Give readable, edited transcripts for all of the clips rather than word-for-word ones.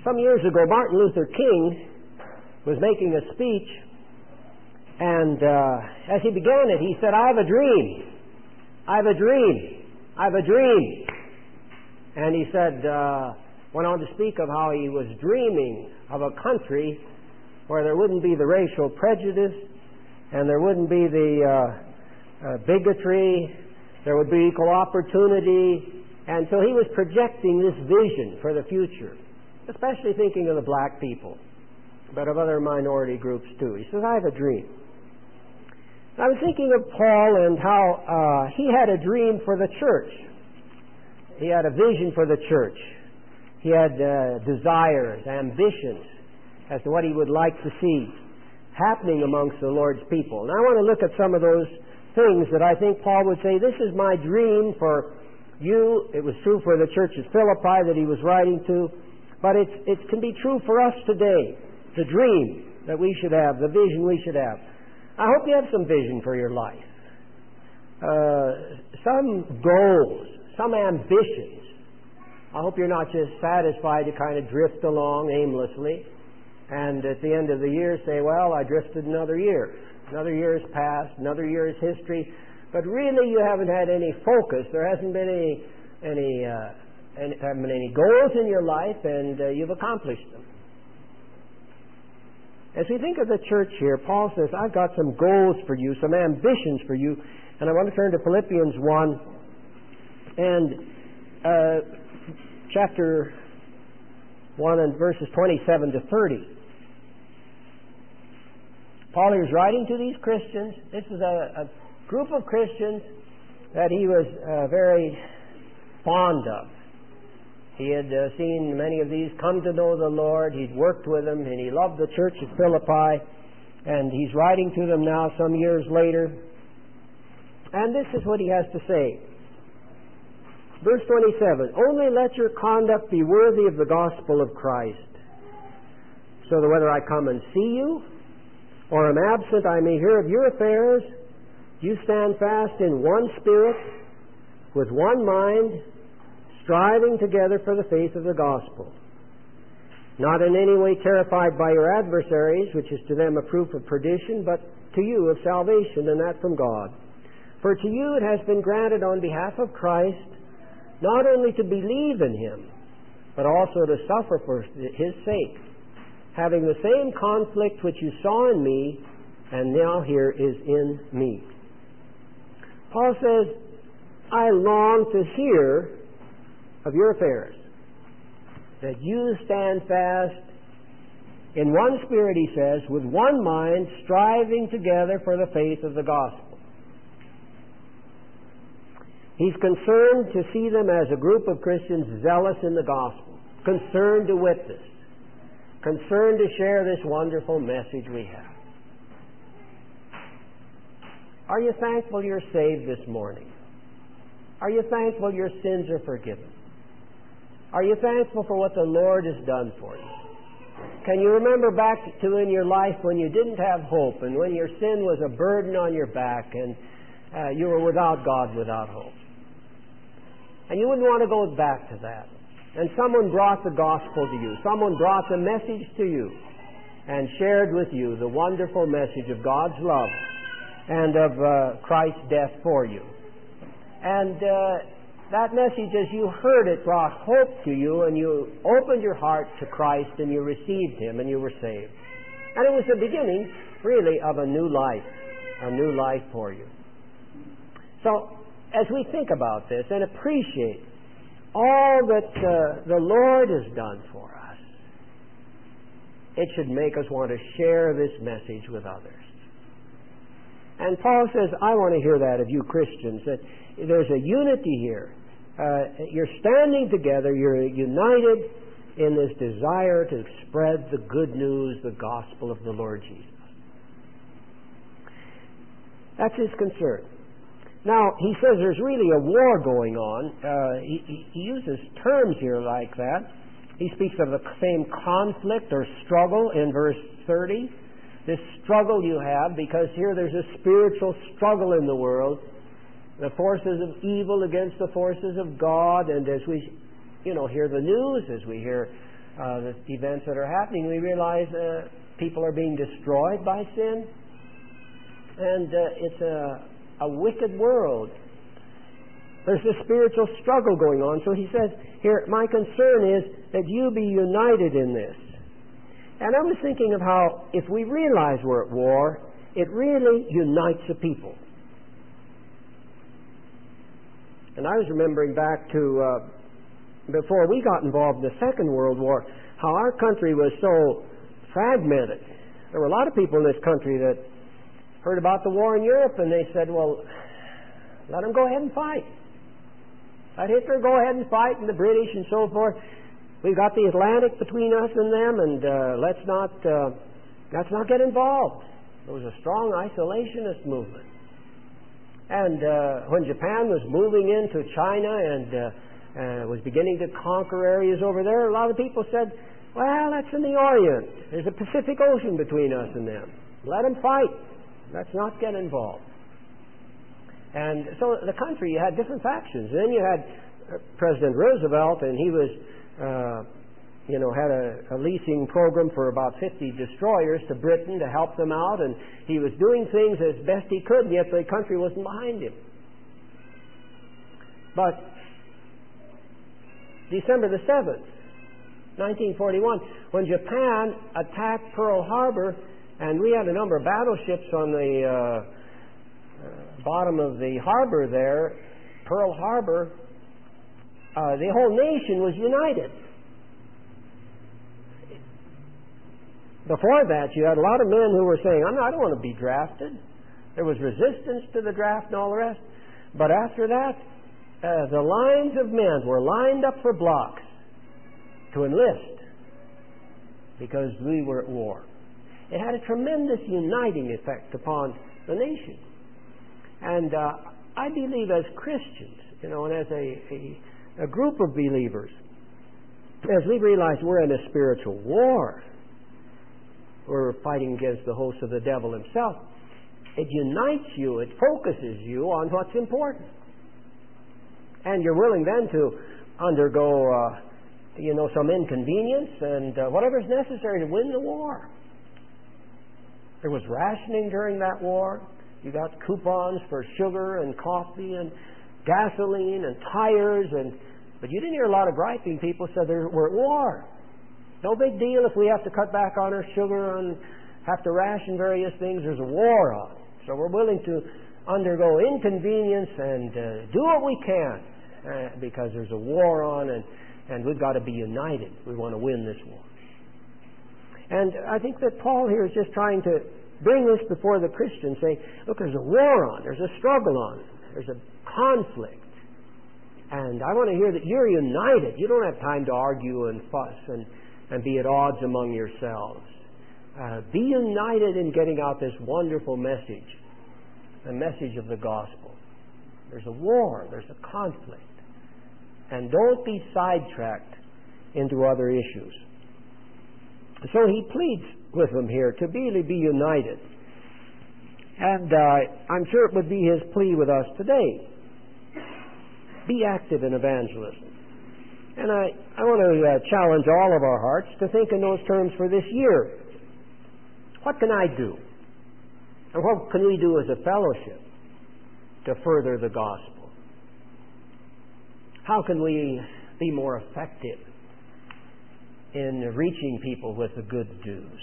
Some years ago, Martin Luther King was making a speech, and as he began it, he said, "I have a dream. I have a dream. I have a dream." And he said, went on to speak of how he was dreaming of a country where there wouldn't be the racial prejudice, and there wouldn't be the bigotry, there would be equal opportunity. And so he was projecting this vision for the future, especially thinking of the black people, but of other minority groups too. He says, "I have a dream." I was thinking of Paul and how he had a dream for the church. He had a vision for the church. He had desires, ambitions as to what he would like to see happening amongst the Lord's people. And I want to look at some of those things that I think Paul would say, "This is my dream for you." It was true for the church at Philippi that he was writing to, but it can be true for us today. The dream that we should have, the vision we should have. I hope you have some vision for your life. Some goals, some ambitions. I hope you're not just satisfied to kind of drift along aimlessly and at the end of the year say, "Well, I drifted another year. Another year has passed, another year is history." But really you haven't had any focus. There hasn't been any goals in your life, and you've accomplished them. As we think of the church here, Paul says, "I've got some goals for you, some ambitions for you." And I want to turn to Philippians 1 and chapter 1 and verses 27 to 30. Paul is writing to these Christians. This is a group of Christians that he was very fond of. He had seen many of these come to know the Lord. He'd worked with them, and he loved the church at Philippi. And he's writing to them now some years later. And this is what he has to say. Verse 27, "Only let your conduct be worthy of the gospel of Christ, so that whether I come and see you or am absent, I may hear of your affairs. You stand fast in one spirit, with one mind, striving together for the faith of the gospel, not in any way terrified by your adversaries, which is to them a proof of perdition, but to you of salvation, and that from God. For to you it has been granted on behalf of Christ, not only to believe in him, but also to suffer for his sake, having the same conflict which you saw in me, and now here is in me." Paul says, "I long to hear of your affairs, that you stand fast in one spirit," he says, "with one mind, striving together for the faith of the gospel." He's concerned to see them as a group of Christians zealous in the gospel, concerned to witness, concerned to share this wonderful message we have. Are you thankful you're saved this morning? Are you thankful your sins are forgiven? Are you thankful for what the Lord has done for you? Can you remember back to in your life when you didn't have hope, and when your sin was a burden on your back, and you were without God, without hope? And you wouldn't want to go back to that. And someone brought the gospel to you. Someone brought the message to you and shared with you the wonderful message of God's love and of Christ's death for you. And that message, as you heard it, brought hope to you, and you opened your heart to Christ, and you received him, and you were saved. And it was the beginning, really, of a new life for you. So, as we think about this and appreciate all that the Lord has done for us, it should make us want to share this message with others. And Paul says, "I want to hear that of you Christians, that there's a unity here. You're standing together, you're united in this desire to spread the good news, the gospel of the Lord Jesus." That's his concern. Now, he says there's really a war going on. He uses terms here like that. He speaks of the same conflict or struggle in verse 30. This struggle you have, because here there's a spiritual struggle in the world. The forces of evil against the forces of God. And as we hear the news, as we hear the events that are happening, we realize people are being destroyed by sin, and it's a wicked world. There's a spiritual struggle going on. So he says here, my concern is that you be united in this. And I was thinking of how if we realize we're at war, it really unites the people. And I was remembering back to before we got involved in the Second World War, how our country was so fragmented. There were a lot of people in this country that heard about the war in Europe, and they said, well, let them go ahead and fight. Let Hitler go ahead and fight, and the British and so forth. We've got the Atlantic between us and them, and let's not get involved. There was a strong isolationist movement. And when Japan was moving into China and was beginning to conquer areas over there, a lot of people said, well, that's in the Orient. There's a Pacific Ocean between us and them. Let them fight. Let's not get involved. And so the country, you had different factions. And then you had President Roosevelt, and he was, had a leasing program for about 50 destroyers to Britain to help them out, and he was doing things as best he could, yet the country wasn't behind him. But December the 7th, 1941, when Japan attacked Pearl Harbor, and we had a number of battleships on the bottom of the harbor there, Pearl Harbor, the whole nation was united. Before that, you had a lot of men who were saying, I don't want to be drafted. There was resistance to the draft and all the rest. But after that, the lines of men were lined up for blocks to enlist because we were at war. It had a tremendous uniting effect upon the nation. And I believe as Christians, and as a group of believers, as we realize we're in a spiritual war, we're fighting against the host of the devil himself, it unites you, it focuses you on what's important. And you're willing then to undergo, some inconvenience and whatever's necessary to win the war. There was rationing during that war. You got coupons for sugar and coffee and gasoline and tires, but you didn't hear a lot of griping. People said we're at war. No big deal if we have to cut back on our sugar and have to ration various things. There's a war on. So we're willing to undergo inconvenience and do what we can because there's a war on, and we've got to be united. We want to win this war. And I think that Paul here is just trying to bring this before the Christians, saying, look, there's a war on, there's a struggle on, there's a conflict. And I want to hear that you're united. You don't have time to argue and fuss and be at odds among yourselves. Be united in getting out this wonderful message, the message of the gospel. There's a war, there's a conflict. And don't be sidetracked into other issues. So he pleads with them here to really be united. And I'm sure it would be his plea with us today. Be active in evangelism. And I want to challenge all of our hearts to think in those terms for this year. What can I do? And what can we do as a fellowship to further the gospel? How can we be more effective in reaching people with the good news?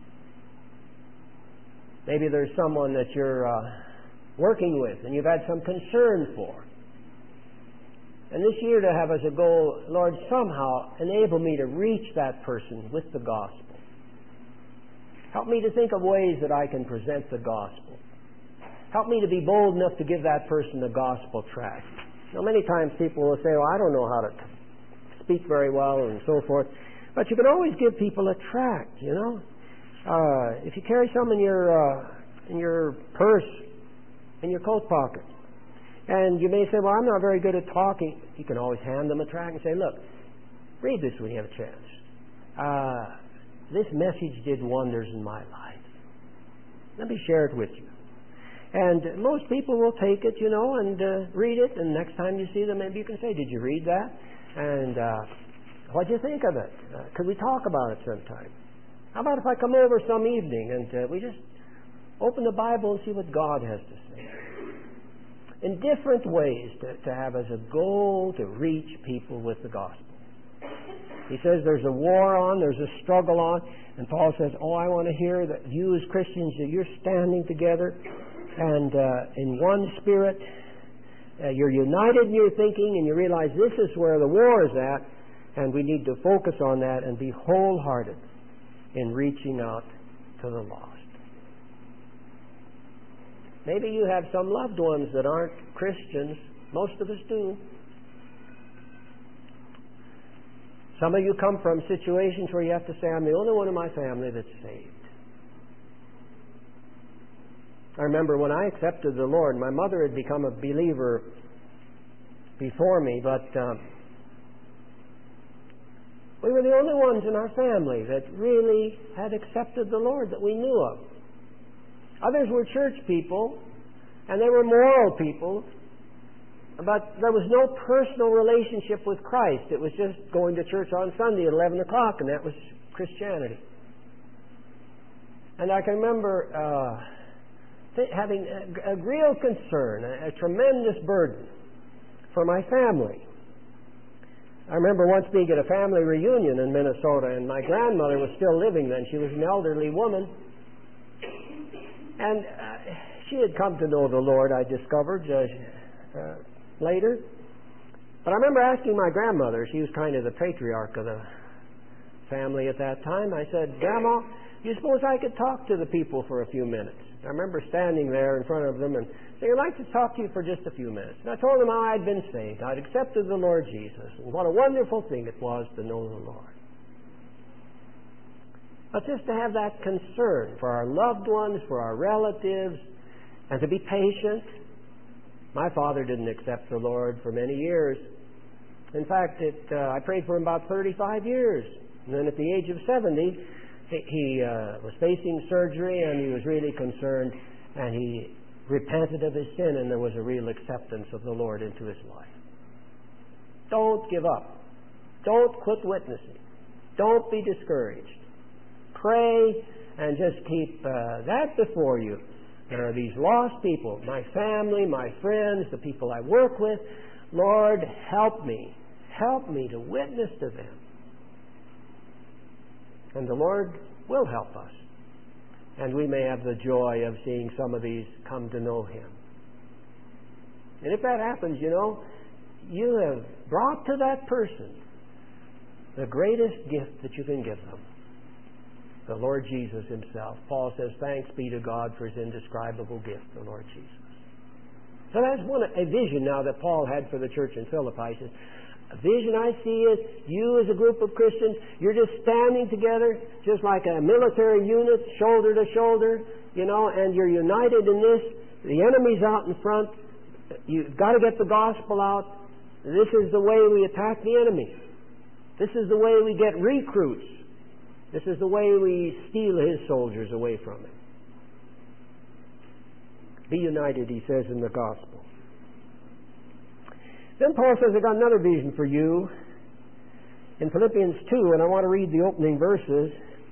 Maybe there's someone that you're working with and you've had some concern for. And this year to have as a goal, Lord, somehow enable me to reach that person with the gospel. Help me to think of ways that I can present the gospel. Help me to be bold enough to give that person the gospel tract. Now, many times people will say, well, I don't know how to speak very well and so forth. But you can always give people a tract, If you carry some in your purse, in your coat pocket, and you may say, well, I'm not very good at talking, you can always hand them a tract and say, look, read this when you have a chance. This message did wonders in my life. Let me share it with you. And most people will take it, and read it, and next time you see them, maybe you can say, did you read that? And What do you think of it? Could we talk about it sometime? How about if I come over some evening and we just open the Bible and see what God has to say? In different ways to have as a goal to reach people with the gospel. He says there's a war on, there's a struggle on, and Paul says, I want to hear that you as Christians, that you're standing together and in one spirit, you're united in your thinking, and you realize this is where the war is at, and we need to focus on that and be wholehearted in reaching out to the lost. Maybe you have some loved ones that aren't Christians. Most of us do. Some of you come from situations where you have to say, I'm the only one in my family that's saved. I remember when I accepted the Lord, my mother had become a believer before me, but we were the only ones in our family that really had accepted the Lord that we knew of. Others were church people, and they were moral people, but there was no personal relationship with Christ. It was just going to church on Sunday at 11 o'clock, and that was Christianity. And I can remember having a real concern, a tremendous burden for my family. I remember once being at a family reunion in Minnesota, and my grandmother was still living then. She was an elderly woman. And she had come to know the Lord, I discovered later. But I remember asking my grandmother, she was kind of the patriarch of the family at that time. I said, Grandma, do you suppose I could talk to the people for a few minutes? I remember standing there in front of them and saying, I'd like to talk to you for just a few minutes. And I told them how I'd been saved. I'd accepted the Lord Jesus. And what a wonderful thing it was to know the Lord. But just to have that concern for our loved ones, for our relatives, and to be patient. My father didn't accept the Lord for many years. In fact, I prayed for him about 35 years. And then at the age of 70, he was facing surgery, and he was really concerned, and he repented of his sin, and there was a real acceptance of the Lord into his life. Don't give up. Don't quit witnessing. Don't be discouraged. Pray and just keep that before you. There are these lost people, my family, my friends, the people I work with. Lord, help me. Help me to witness to them. And the Lord will help us. And we may have the joy of seeing some of these come to know Him. And if that happens, you have brought to that person the greatest gift that you can give them. The Lord Jesus Himself. Paul says, thanks be to God for His indescribable gift, the Lord Jesus. So that's a vision now that Paul had for the church in Philippi. He says, a vision I see is you as a group of Christians, you're just standing together, just like a military unit, shoulder to shoulder, and you're united in this. The enemy's out in front. You've got to get the gospel out. This is the way we attack the enemy. This is the way we get recruits. This is the way we steal his soldiers away from him. Be united, he says, in the gospel. Then Paul says, I've got another vision for you in Philippians 2, and I want to read the opening verses.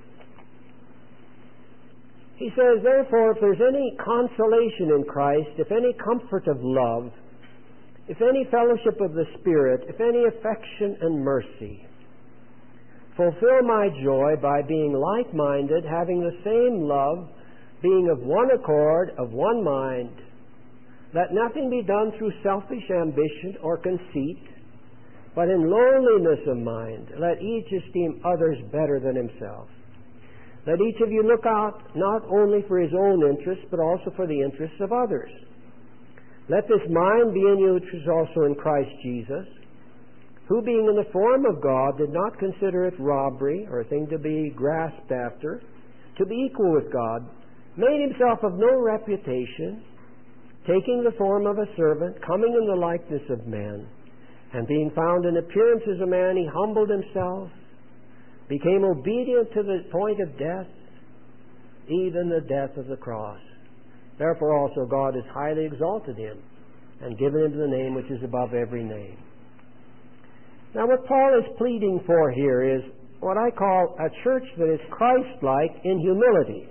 He says, therefore, if there's any consolation in Christ, if any comfort of love, if any fellowship of the Spirit, if any affection and mercy, fulfill my joy by being like-minded, having the same love, being of one accord, of one mind. Let nothing be done through selfish ambition or conceit, but in lowliness of mind, let each esteem others better than himself. Let each of you look out not only for his own interests, but also for the interests of others. Let this mind be in you which was also in Christ Jesus, who being in the form of God did not consider it robbery or a thing to be grasped after, to be equal with God, made himself of no reputation, taking the form of a servant, coming in the likeness of men, and being found in appearance as a man, he humbled himself, became obedient to the point of death, even the death of the cross. Therefore also God has highly exalted him and given him the name which is above every name. Now, what Paul is pleading for here is what I call a church that is Christ-like in humility.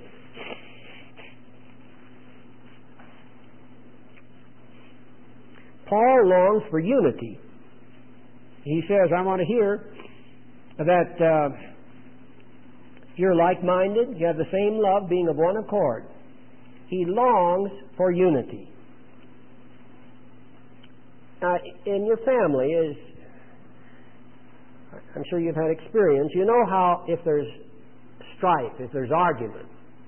Paul longs for unity. He says, I want to hear that you're like-minded, you have the same love, being of one accord. He longs for unity. In your family, I'm sure you've had experience, you know how if there's strife, if there's argument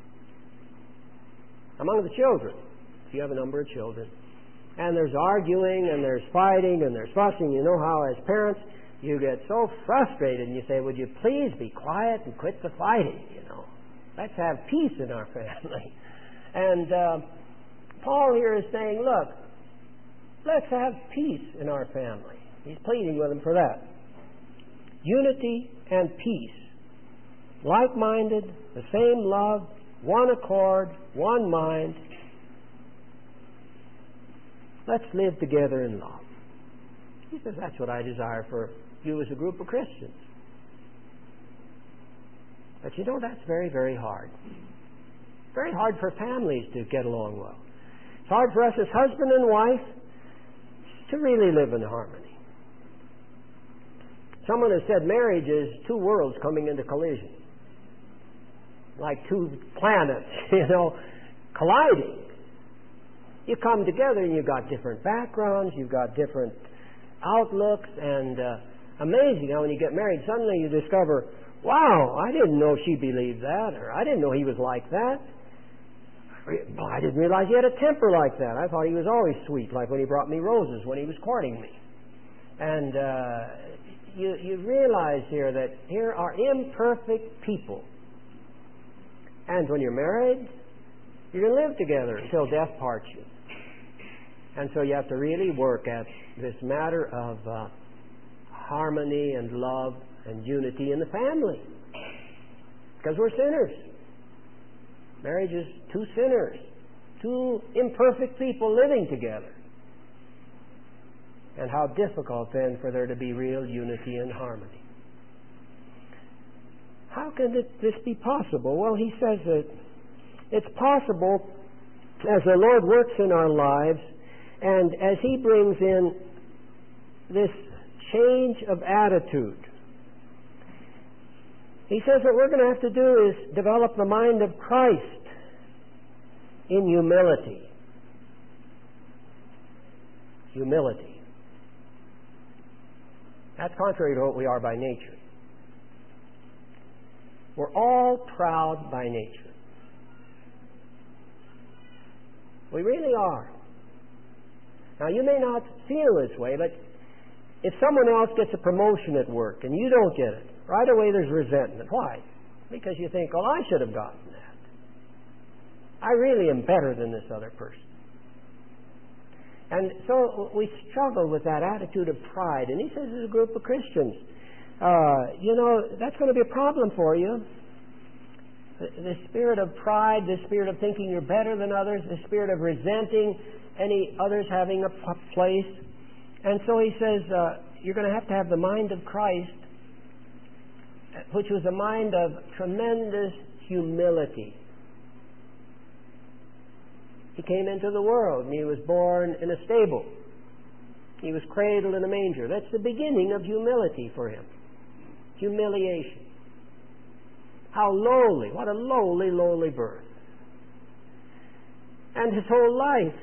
among the children, if you have a number of children, and there's arguing and there's fighting and there's fussing, you know how as parents you get so frustrated and you say, would you please be quiet and quit the fighting, Let's have peace in our family. And Paul here is saying, look, let's have peace in our family. He's pleading with them for that. Unity and peace. Like-minded, the same love, one accord, one mind. Let's live together in love. He says, that's what I desire for you as a group of Christians. But that's very, very hard. Very hard for families to get along well. It's hard for us as husband and wife to really live in harmony. Someone has said marriage is two worlds coming into collision. Like two planets, colliding. You come together and you've got different backgrounds, you've got different outlooks, and amazing how when you get married, suddenly you discover, wow, I didn't know she believed that, or I didn't know he was like that. I didn't realize he had a temper like that. I thought he was always sweet, like when he brought me roses when he was courting me. And you realize here that here are imperfect people. And when you're married, you're going to live together until death parts you. And so you have to really work at this matter of harmony and love and unity in the family. Because we're sinners. Marriage is two sinners, two imperfect people living together. And how difficult then for there to be real unity and harmony. How can this be possible? Well, he says that it's possible as the Lord works in our lives and as He brings in this change of attitude. He says what we're going to have to do is develop the mind of Christ in humility. Humility. That's contrary to what we are by nature. We're all proud by nature. We really are. Now, you may not feel this way, but if someone else gets a promotion at work and you don't get it, right away there's resentment. Why? Because you think, I should have gotten that. I really am better than this other person. And so we struggle with that attitude of pride. And he says, as a group of Christians, that's going to be a problem for you. The spirit of pride, the spirit of thinking you're better than others, the spirit of resenting any others having a place. And so he says, you're going to have the mind of Christ, which was a mind of tremendous humility. He came into the world and he was born in a stable. He was cradled in a manger. That's the beginning of humility for him. Humiliation. How lowly. What a lowly, lowly birth. And his whole life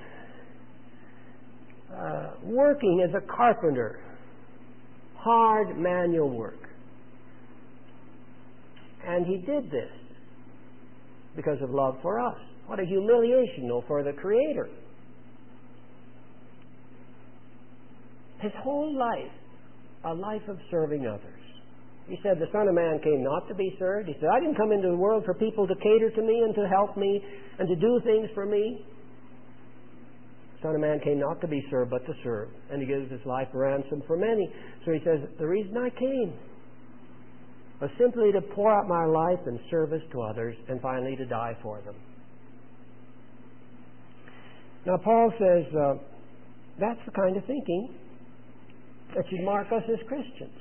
working as a carpenter. Hard manual work. And he did this because of love for us. What a humiliation, though, for the Creator. His whole life, a life of serving others. He said, the Son of Man came not to be served. He said, I didn't come into the world for people to cater to me and to help me and to do things for me. The Son of Man came not to be served, but to serve. And He gives His life a ransom for many. So He says, the reason I came was simply to pour out my life in service to others and finally to die for them. Now, Paul says that's the kind of thinking that should mark us as Christians.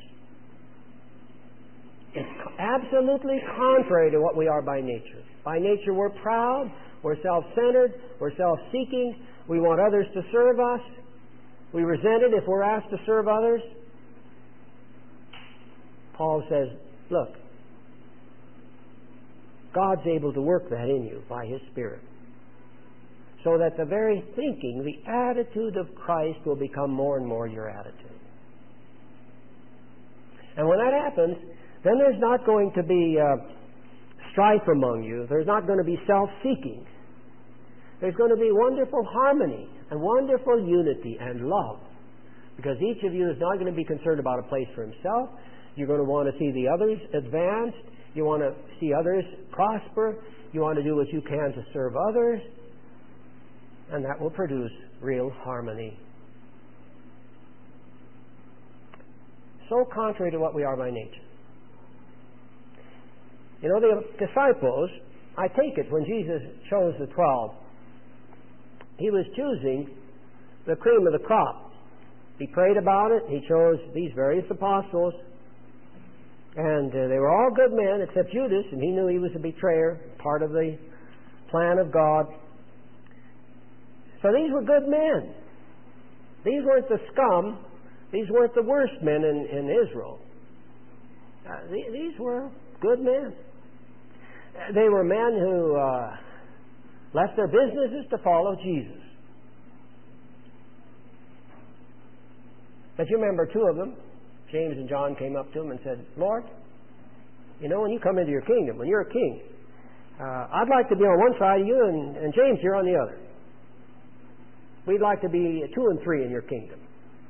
It's absolutely contrary to what we are by nature. By nature, we're proud, we're self-centered, we're self-seeking, we want others to serve us, we resent it if we're asked to serve others. Paul says, look, God's able to work that in you by His Spirit, so that the very thinking, the attitude of Christ will become more and more your attitude. And when that happens, then there's not going to be strife among you. There's not going to be self-seeking. There's going to be wonderful harmony and wonderful unity and love, because each of you is not going to be concerned about a place for himself. You're going to want to see the others advance. You want to see others prosper. You want to do what you can to serve others. And that will produce real harmony. So contrary to what we are by nature. You know, the disciples, I take it, when Jesus chose the 12, He was choosing the cream of the crop. He prayed about it. He chose these various apostles. And they were all good men except Judas, and he knew he was a betrayer, part of the plan of God. So these were good men. These weren't the scum. These weren't the worst men in Israel. These were good men. They were men who left their businesses to follow Jesus. But you remember two of them, James and John, came up to him and said, Lord, you know, when you come into your kingdom, when you're a king, I'd like to be on one side of you, and James, you're on the other. We'd like to be 2 and 3 in your kingdom.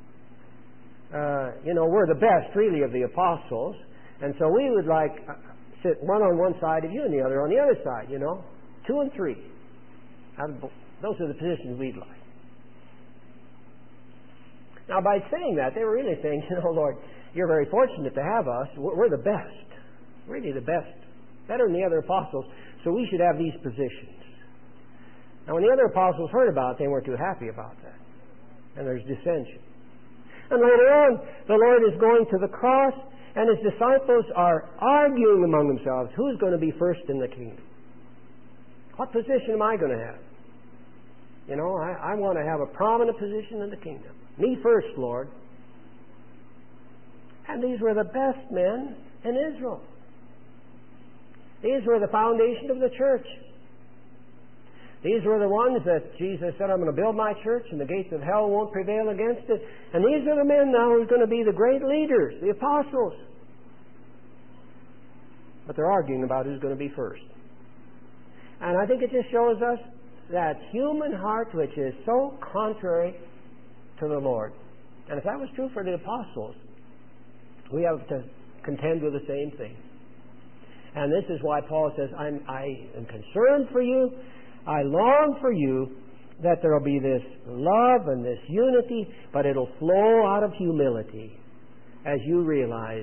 You know, we're the best, really, of the apostles, and so we would like sit one on one side of you and the other on the other side, you know, 2 and 3. Those are the positions we'd like. Now, by saying that, they were really saying, you know, Lord, you're very fortunate to have us. We're the best, really the best, better than the other apostles, so we should have these positions. Now, when the other apostles heard about it, they weren't too happy about that. And there's dissension. And later on, the Lord is going to the cross, and His disciples are arguing among themselves, who's going to be first in the kingdom? What position am I going to have? You know, I want to have a prominent position in the kingdom. Me first, Lord. And these were the best men in Israel. These were the foundation of the church. These were the ones that Jesus said, I'm going to build my church and the gates of hell won't prevail against it. And these are the men now who are going to be the great leaders, the apostles. But they're arguing about who's going to be first. And I think it just shows us that human heart which is so contrary to the Lord. And if that was true for the apostles, we have to contend with the same thing. And this is why Paul says, I am concerned for you. I long for you that there will be this love and this unity, but it'll flow out of humility as you realize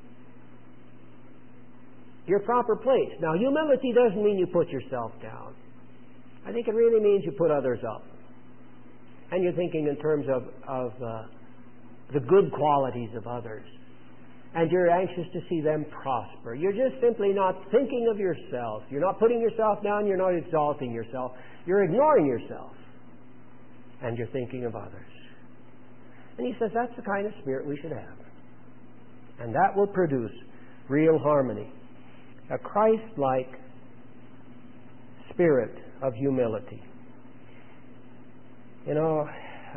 your proper place. Now, humility doesn't mean you put yourself down. I think it really means you put others up. And you're thinking in terms of the good qualities of others. And you're anxious to see them prosper. You're just simply not thinking of yourself. You're not putting yourself down. You're not exalting yourself. You're ignoring yourself. And you're thinking of others. And he says that's the kind of spirit we should have. And that will produce real harmony. A Christ-like spirit of humility. You know,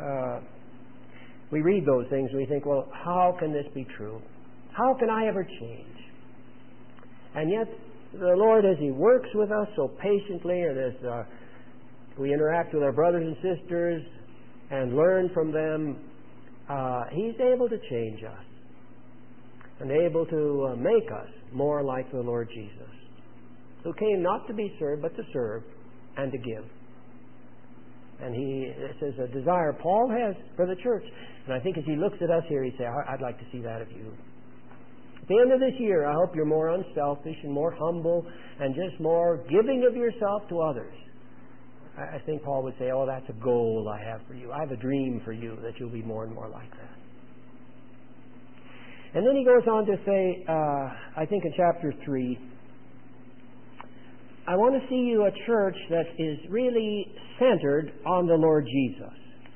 we read those things and we think, well, how can this be true? How can I ever change? And yet, the Lord, as He works with us so patiently, and as we interact with our brothers and sisters and learn from them, He's able to change us and able to make us more like the Lord Jesus, who came not to be served, but to serve and to give. And this is a desire Paul has for the church. And I think as he looks at us here, he'd say, I'd like to see that of you. At the end of this year, I hope you're more unselfish and more humble and just more giving of yourself to others. I think Paul would say, oh, that's a goal I have for you. I have a dream for you that you'll be more and more like that. And then he goes on to say, I think in chapter 3, I want to see you a church that is really centered on the Lord Jesus.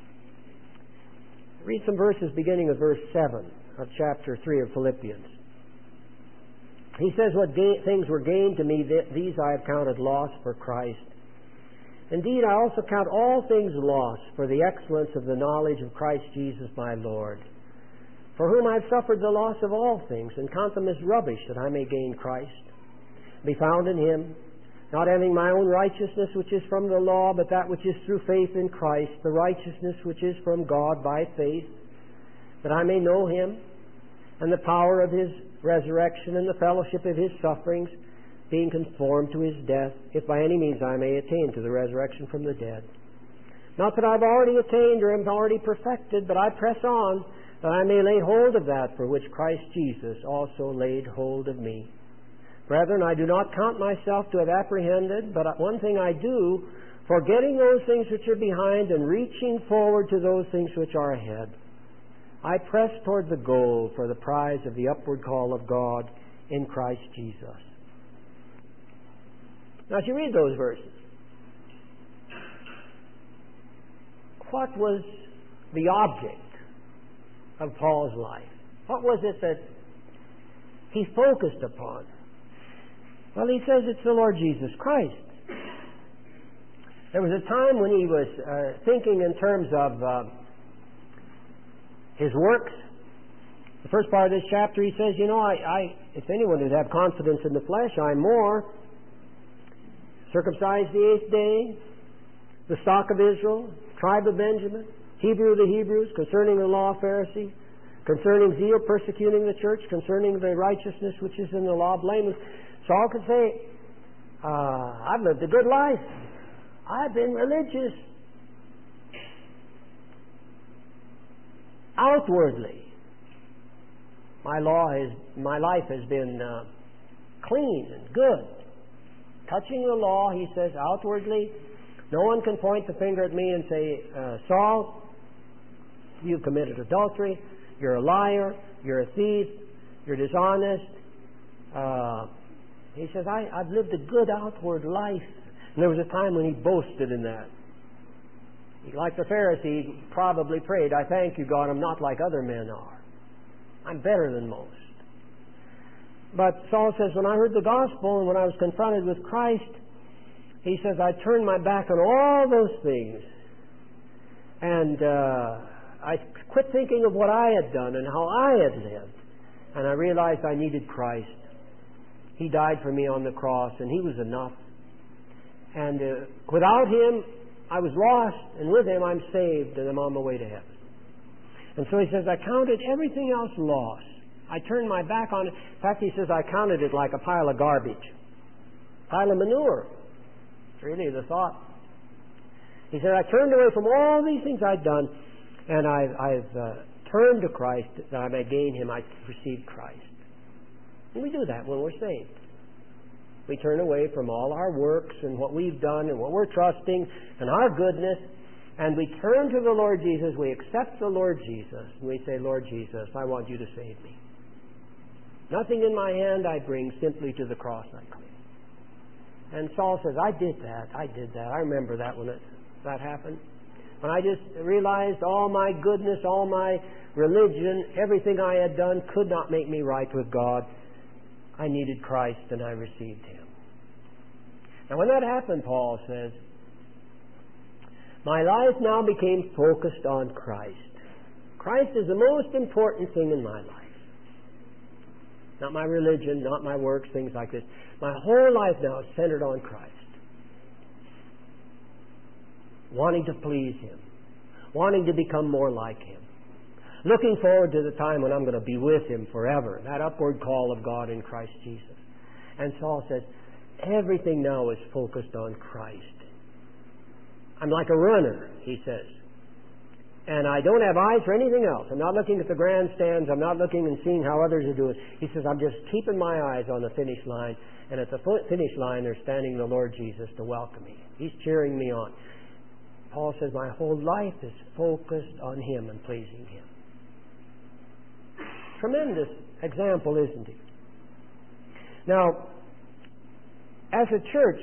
Read some verses beginning with verse 7 of chapter 3 of Philippians. He says, what things were gained to me, these I have counted loss for Christ. Indeed, I also count all things loss for the excellence of the knowledge of Christ Jesus my Lord, for whom I have suffered the loss of all things, and count them as rubbish, that I may gain Christ, be found in Him, not having my own righteousness which is from the law, but that which is through faith in Christ, the righteousness which is from God by faith, that I may know Him, and the power of His resurrection, and the fellowship of His sufferings, being conformed to His death, if by any means I may attain to the resurrection from the dead. Not that I've already attained or am already perfected, but I press on, that I may lay hold of that for which Christ Jesus also laid hold of me. Brethren, I do not count myself to have apprehended, but one thing I do, forgetting those things which are behind and reaching forward to those things which are ahead. I press toward the goal for the prize of the upward call of God in Christ Jesus. Now, as you read those verses, what was the object of Paul's life? What was it that he focused upon? Well, he says it's the Lord Jesus Christ. There was a time when he was thinking in terms of his works. The first part of this chapter, he says, if anyone would have confidence in the flesh, I'm more. Circumcised the 8th day, the stock of Israel, tribe of Benjamin, Hebrew of the Hebrews, concerning the law, Pharisee, concerning zeal, persecuting the church, concerning the righteousness which is in the law, blameless. Saul could say, I've lived a good life. I've been religious. Outwardly, my life has been clean and good. Touching the law, he says, outwardly, no one can point the finger at me and say, Saul, you committed adultery, you're a liar, you're a thief, you're dishonest. He says, I've lived a good outward life. And there was a time when he boasted in that. Like the Pharisee, he probably prayed, I thank you, God, I'm not like other men are. I'm better than most. But Saul says, when I heard the gospel and when I was confronted with Christ, he says, I turned my back on all those things. And I quit thinking of what I had done and how I had lived. And I realized I needed Christ. He died for me on the cross, and He was enough. And without Him, I was lost, and with Him, I'm saved, and I'm on my way to heaven. And so he says, I counted everything else lost. I turned my back on it. In fact, he says, I counted it like a pile of garbage, pile of manure. It's really the thought. He said, I turned away from all these things I'd done, and I've turned to Christ that I may gain Him. I received Christ. And we do that when we're saved. We turn away from all our works and what we've done and what we're trusting and our goodness, and we turn to the Lord Jesus. We accept the Lord Jesus, and we say, Lord Jesus, I want you to save me. Nothing in my hand I bring, simply to the cross I cling. And Saul says, I did that. I remember that when that happened. When I just realized all my goodness, all my religion, everything I had done could not make me right with God. I needed Christ, and I received Him. Now when that happened, Paul says, my life now became focused on Christ. Christ is the most important thing in my life. Not my religion, not my works, things like this. My whole life now is centered on Christ. Wanting to please Him. Wanting to become more like Him. Looking forward to the time when I'm going to be with Him forever. That upward call of God in Christ Jesus. And Saul says, everything now is focused on Christ. I'm like a runner, he says. And I don't have eyes for anything else. I'm not looking at the grandstands. I'm not looking and seeing how others are doing. He says, I'm just keeping my eyes on the finish line. And at the finish line, there's standing the Lord Jesus to welcome me. He's cheering me on. Paul says, my whole life is focused on Him and pleasing Him. tremendous example, isn't he? Now, as a church,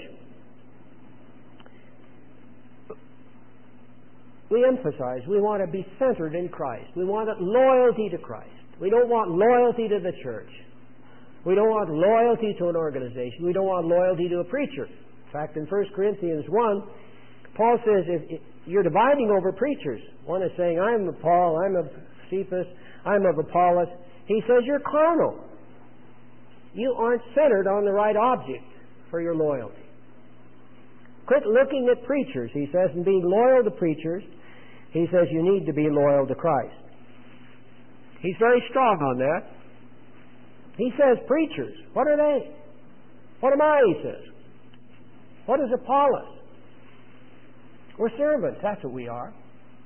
we emphasize we want to be centered in Christ. We want loyalty to Christ. We don't want loyalty to the church. We don't want loyalty to an organization. We don't want loyalty to a preacher. In fact, in 1 Corinthians 1, Paul says if you're dividing over preachers. One is saying, I'm of Paul, I'm of Cephas, I'm of Apollos. He says you're carnal. You aren't centered on the right object for your loyalty. Quit looking at preachers, he says, and being loyal to preachers. He says you need to be loyal to Christ. He's very strong on that. He says preachers, what are they? What am I, he says. What is Apollos? We're servants, that's what we are.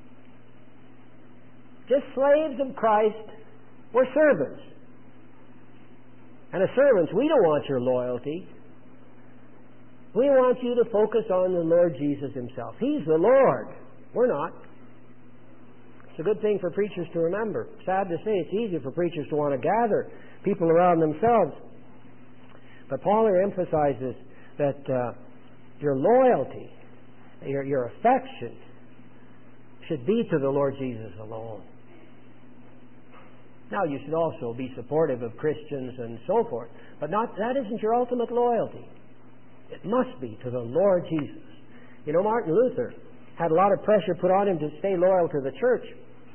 Just slaves of Christ, we're servants. And as servants, we don't want your loyalty. We want you to focus on the Lord Jesus himself. He's the Lord. We're not. It's a good thing for preachers to remember. Sad to say, it's easy for preachers to want to gather people around themselves. But Paul here emphasizes that your loyalty, your affection, should be to the Lord Jesus alone. Now, you should also be supportive of Christians and so forth, but that isn't your ultimate loyalty. It must be to the Lord Jesus. You know, Martin Luther had a lot of pressure put on him to stay loyal to the church.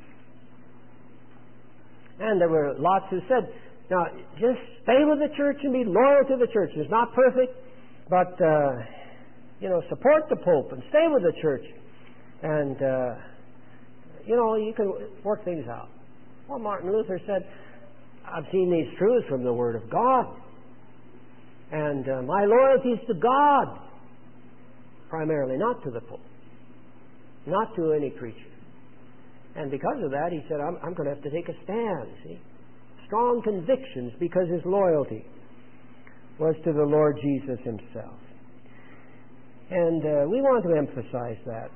And there were lots who said, now, just stay with the church and be loyal to the church. It's not perfect, but, support the Pope and stay with the church. And, you can work things out. Well, Martin Luther said, I've seen these truths from the Word of God. And my loyalty is to God, primarily, not to the Pope, not to any preacher. And because of that, he said, I'm going to have to take a stand, see? Strong convictions, because his loyalty was to the Lord Jesus himself. And we want to emphasize that.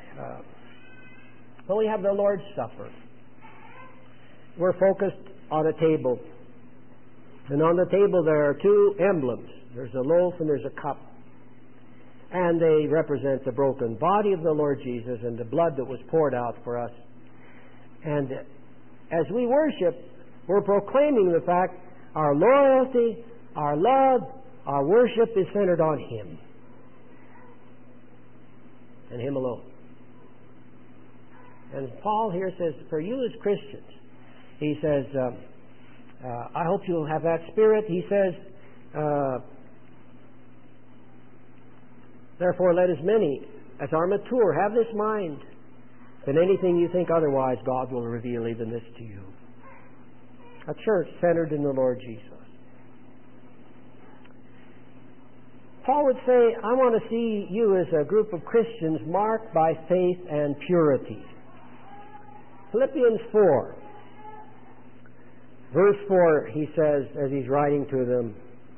When we have the Lord's Supper, we're focused on a table. And on the table there are two emblems. There's a loaf and there's a cup. And they represent the broken body of the Lord Jesus and the blood that was poured out for us. And as we worship, we're proclaiming the fact our loyalty, our love, our worship is centered on Him. And Him alone. And Paul here says, for you as Christians, he says, I hope you'll have that spirit. He says, therefore let as many as are mature have this mind. If in anything you think otherwise, God will reveal even this to you. A church centered in the Lord Jesus. Paul would say, I want to see you as a group of Christians marked by faith and purity. Philippians 4. Verse 4, he says, as he's writing to them,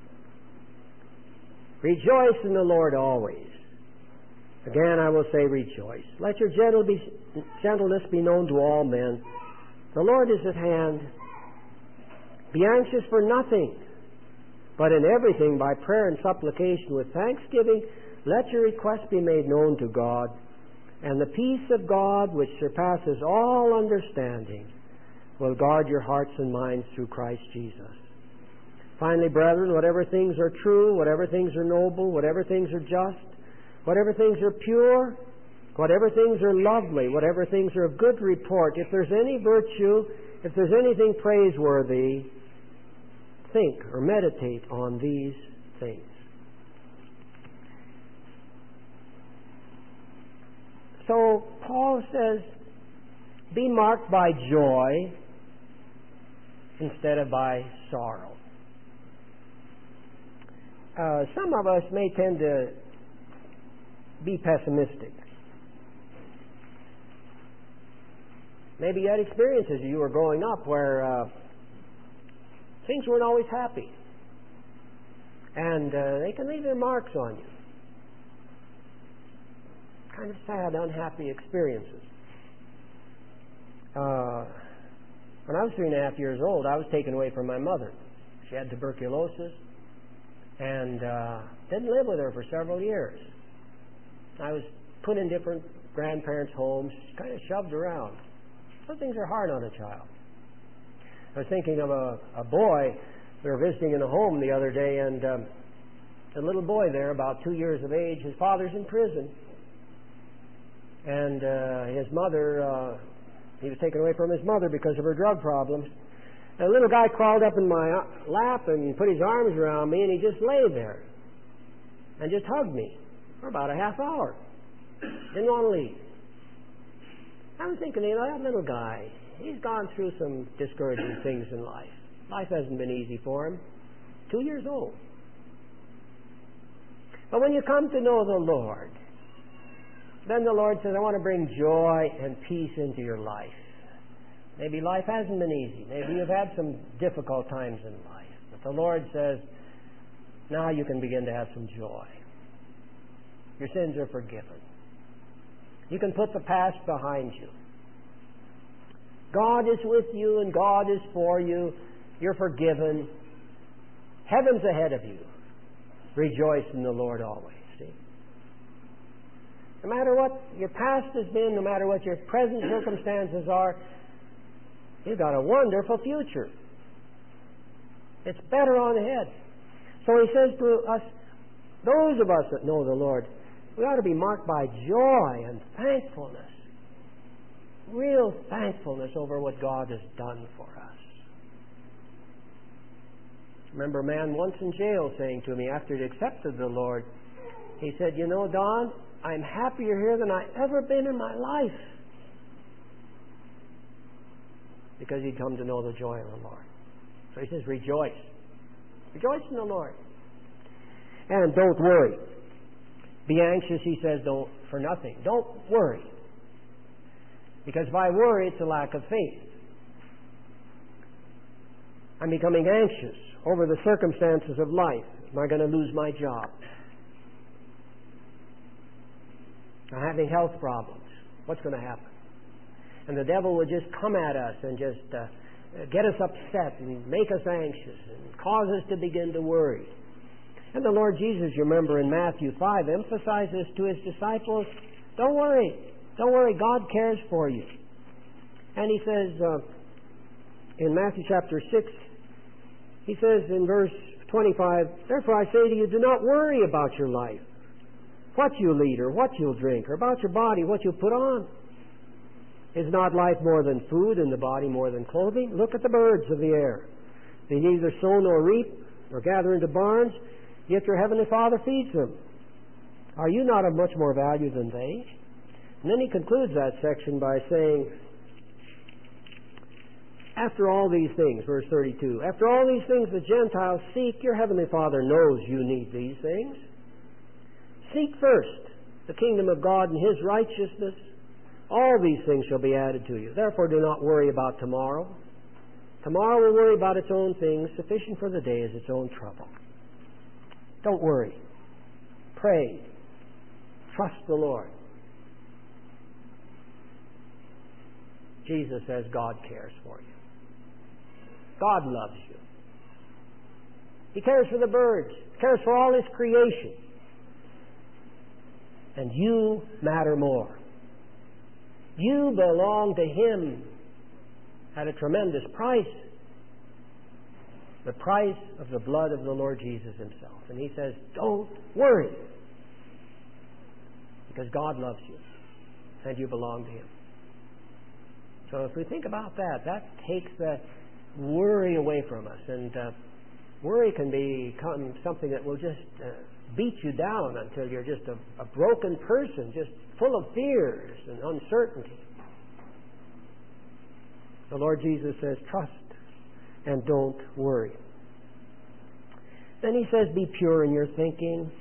rejoice in the Lord always. Again, I will say rejoice. Let your gentleness be known to all men. The Lord is at hand. Be anxious for nothing, but in everything by prayer and supplication with thanksgiving, let your requests be made known to God. And the peace of God, which surpasses all understanding, will guard your hearts and minds through Christ Jesus. Finally, brethren, whatever things are true, whatever things are noble, whatever things are just, whatever things are pure, whatever things are lovely, whatever things are of good report, if there's any virtue, if there's anything praiseworthy, think or meditate on these things. So Paul says, be marked by joy instead of by sorrow. Some of us may tend to be pessimistic. Maybe you had experiences as you were growing up where things weren't always happy. And they can leave their marks on you. Kind of sad, unhappy experiences. When I was 3.5 years old, I was taken away from my mother. She had tuberculosis and didn't live with her for several years. I was put in different grandparents' homes, kind of shoved around. So things are hard on a child. I was thinking of a boy. We were visiting in a home the other day, and a little boy there, about 2 years of age, his father's in prison. And his mother, he was taken away from his mother because of her drug problems. And a little guy crawled up in my lap and put his arms around me, and he just lay there and just hugged me for about a half hour. Didn't want to leave. I was thinking, that little guy, he's gone through some discouraging things in life. Life hasn't been easy for him. 2 years old. But when you come to know the Lord, then the Lord says, I want to bring joy and peace into your life. Maybe life hasn't been easy. Maybe you've had some difficult times in life. But the Lord says, now you can begin to have some joy. Your sins are forgiven. You can put the past behind you. God is with you and God is for you. You're forgiven. Heaven's ahead of you. Rejoice in the Lord always. See? No matter what your past has been, no matter what your present circumstances are, you've got a wonderful future. It's better on ahead. So he says to us, those of us that know the Lord, we ought to be marked by joy and thankfulness. Real thankfulness over what God has done for us. I remember a man once in jail saying to me after he'd accepted the Lord, he said, Don, I'm happier here than I've ever been in my life. Because he'd come to know the joy of the Lord. So he says, rejoice. Rejoice in the Lord. And don't worry. Be anxious, he says, for nothing. Don't worry. Because if I worry, it's a lack of faith. I'm becoming anxious over the circumstances of life. Am I going to lose my job? I'm having health problems. What's going to happen? And the devil would just come at us and just get us upset and make us anxious and cause us to begin to worry. And the Lord Jesus, you remember in Matthew 5, emphasizes to his disciples, don't worry. Don't worry. God cares for you. And he says in Matthew chapter 6, he says in verse 25, therefore I say to you, do not worry about your life, what you'll eat or what you'll drink, or about your body, what you'll put on. Is not life more than food, and the body more than clothing? Look at the birds of the air. They neither sow nor reap, nor gather into barns, yet your heavenly Father feeds them. Are you not of much more value than they? And then he concludes that section by saying, after all these things, verse 32, after all these things the Gentiles seek, your heavenly Father knows you need these things. Seek first the kingdom of God and his righteousness. All these things shall be added to you. Therefore do not worry about tomorrow. Tomorrow will worry about its own things. Sufficient for the day is its own trouble. Don't worry. Pray. Trust the Lord. Jesus says God cares for you. God loves you. He cares for the birds. He cares for all his creation. And you matter more. You belong to him at a tremendous price. The price of the blood of the Lord Jesus himself. And he says, don't worry. Because God loves you. And you belong to him. So if we think about that, that takes the worry away from us. And worry can become something that will just beat you down until you're just a broken person, just full of fears and uncertainty. The Lord Jesus says, trust and don't worry. Then he says, be pure in your thinking.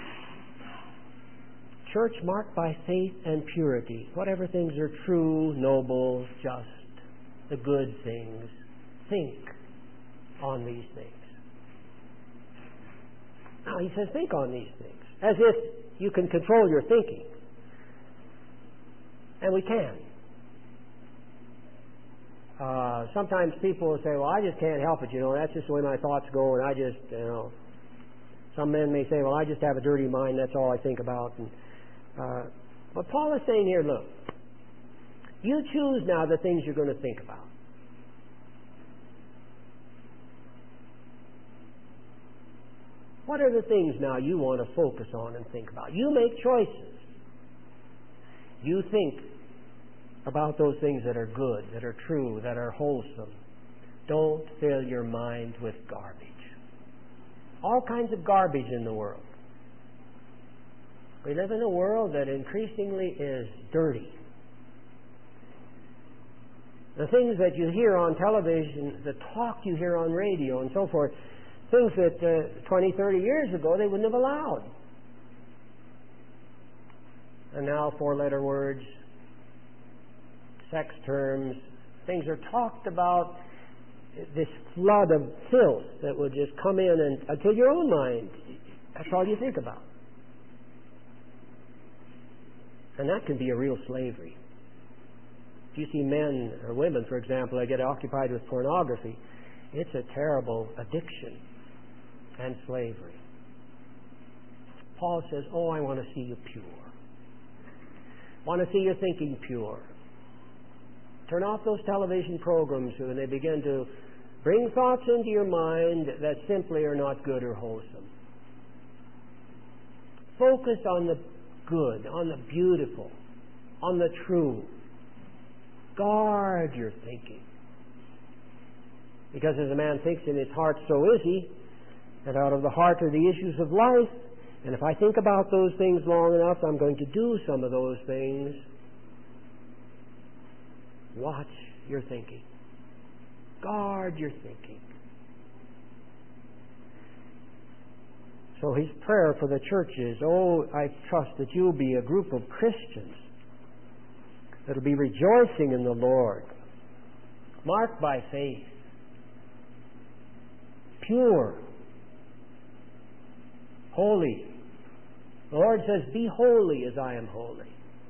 Church marked by faith and purity. Whatever things are true, noble, just, the good things, think on these things. Now he says, think on these things. As if you can control your thinking. And we can. Sometimes people will say, well, I just can't help it, that's just the way my thoughts go, and I just, some men may say, well, I just have a dirty mind, that's all I think about. But Paul is saying here, look, you choose now the things you're going to think about. What are the things now you want to focus on and think about? You make choices. You think about those things that are good, that are true, that are wholesome. Don't fill your mind with garbage. All kinds of garbage in the world. We live in a world that increasingly is dirty. The things that you hear on television, the talk you hear on radio and so forth, things that 20, 30 years ago they wouldn't have allowed. And now 4-letter words, sex terms, things are talked about, this flood of filth that would just come in and until your own mind, that's all you think about. And that can be a real slavery. If you see men or women, for example, that get occupied with pornography, it's a terrible addiction and slavery. Paul says, I want to see you pure. I want to see you thinking pure. Turn off those television programs when they begin to bring thoughts into your mind that simply are not good or wholesome. Focus on the good, on the beautiful, on the true. Guard your thinking. Because as a man thinks in his heart, so is he. And out of the heart are the issues of life. And if I think about those things long enough, I'm going to do some of those things. Watch your thinking. Guard your thinking. So his prayer for the church is, I trust that you'll be a group of Christians that will be rejoicing in the Lord, marked by faith, pure, holy. The Lord says, be holy as I am holy.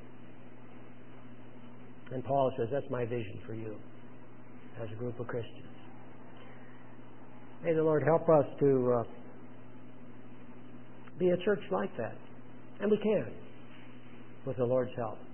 And Paul says, that's my vision for you as a group of Christians. May the Lord help us to be a church like that. And we can, with the Lord's help.